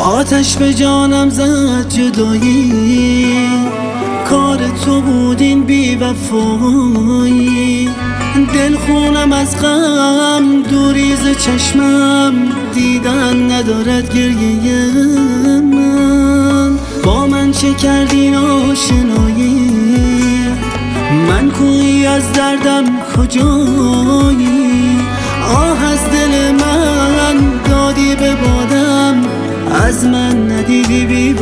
آتش به جانم زد جدایی، کار تو بود این بی وفایی. دل خونم از غم دوریز چشمم، دیدن ندارد گریه من. با من چه کردی ناشنایی، من کویی از دردم کجایی. آه از دل من دادی به بادم، از من ندیدی بی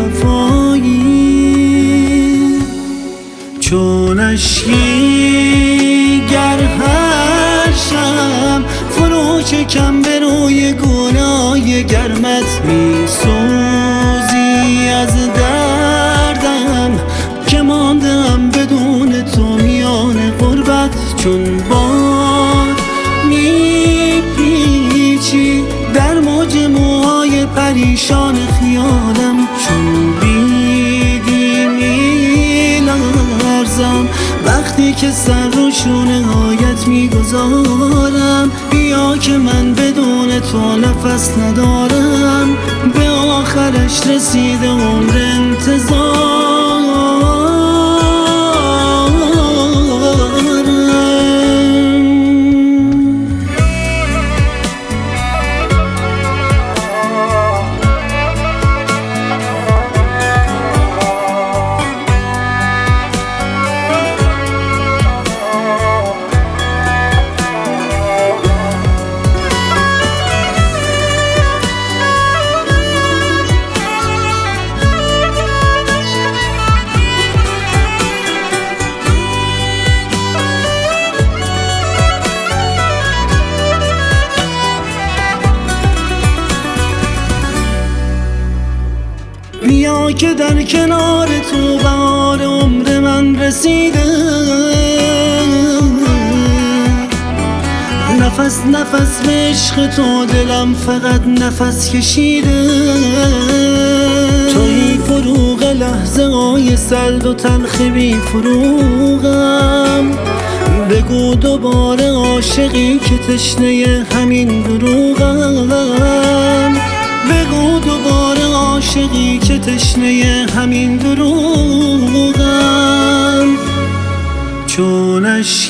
وفایی. چون اشکی گر هر شب فرو چکم به روی گناه گرمت، می سوزی از دردم که ماندم بدون تو میان غربت. چون باد می پیچی در موج موهای پریشان خیالم، چون بیدی می لرزم وقتی که سر رو شونه هایت میگذارم. بیا که من بدون تو نفس ندارم، به آخرش رسیده عمر انتظار. بیا که در کنار تو بهار عمر من رسیده، نفس نفس به عشق تو دلم فقط نفس کشیده. توی فروغ لحظه های سرد و تلخ بی فروغم، بگو دوباره عاشقی که تشنه همین دروغم. بگو دوباره عاشقی که تشنه همین دروغم. چون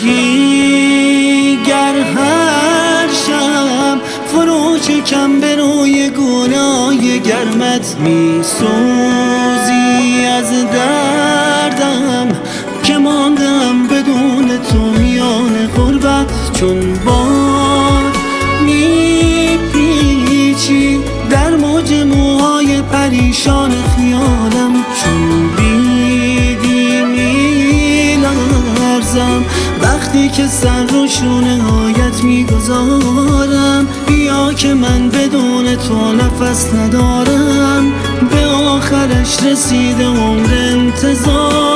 اشکی گر هر شب فرو چکم به روی گناه گرمت، می سوزی از دردم که ماندم بدون تو میان غربت. چون باد می پیچی در موج موهای پریشان خیالم، چون بیدی می لرزم وقتی که سر رو شونه هایت میگذارم. بیا که من بدون تو نفس ندارم، به آخرش رسیده عمر انتظار.